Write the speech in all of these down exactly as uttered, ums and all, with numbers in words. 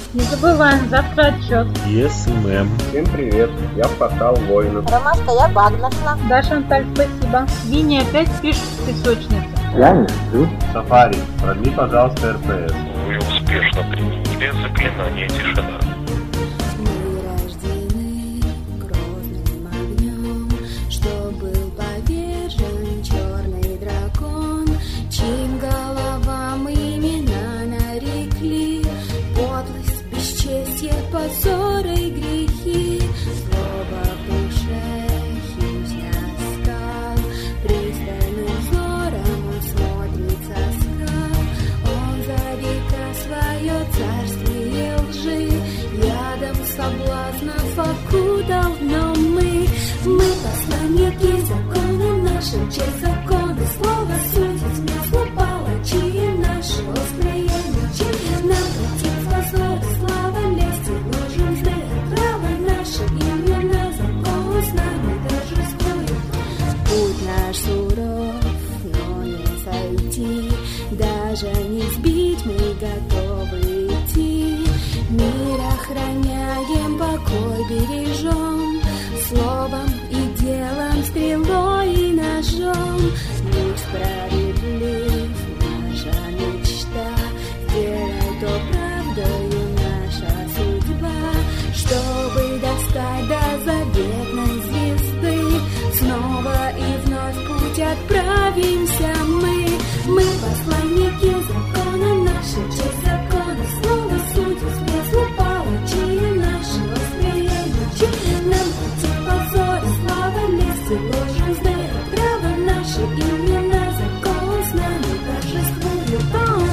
Не забываем, завтра отчет. Yes, мэм. Всем привет, я в портал воинов. Ромашка, я баг нашла. Даша, Анталь, спасибо. Винни опять пишет в песочнице. Я не сплю. Сафари, продли, пожалуйста, эр пэ эс. Вы успешно применили заклинание тишина. Мы рождены грозным огнем, что был повержен черный дракон, чьим головам имена нарекли подлость, бесчестье, позор и грехи. Слово в душе хищно скал, пристальным взором он смотрит со скал. Он за века свое царствие лжи ядом соблазнов окутал, но мы, мы посланники закона, нашим честь закона, слово судит, смесло палачи, наше острые мечи. Нам платит позор, слава, лести, ложим зле, право наше именно закон с нами торжествует. Путь наш суров, но не сойти, даже не сбить мы готовы идти. Мир охраняем, покой бережем, словом и делом, стрелой и ножом. Будь справедлив, наша мечта, сделай то правдою наша судьба, чтобы достать до заветной звезды. Снова и вновь путь отправимся мы, мы посланники закона, наша честь закона, слово судит, смесло палачи, наши острые мечи. Нам пути позор, слава, лести, ложь, узды, право наше именно закон с нами торжествует он.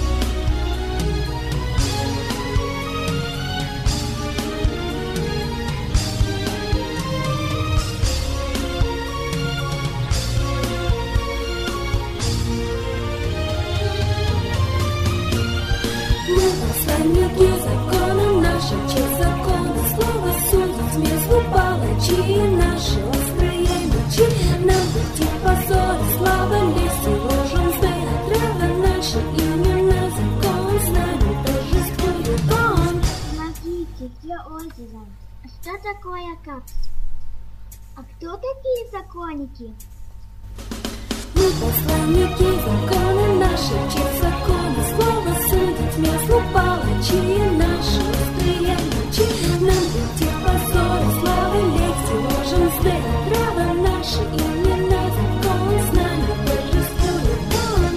Мы посланники закона, наша честь закона, слово судит, смесло палачи, наши острые мечи. Нам пути позор, слава, лесть и ложь, узды, право наше именно закон с нами торжествует он. Смотрите, где озеро. А что такое капс? А кто такие законники? Мы посланники закона, наша честь закона, слово судит, смесло палачи, наши острые мечи. Нам пути позор, славы, лести, ложим зле, право наше именно закон с нами торжествует он.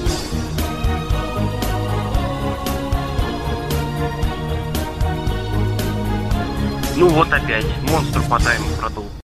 Ну вот опять, монстр по тайму продул.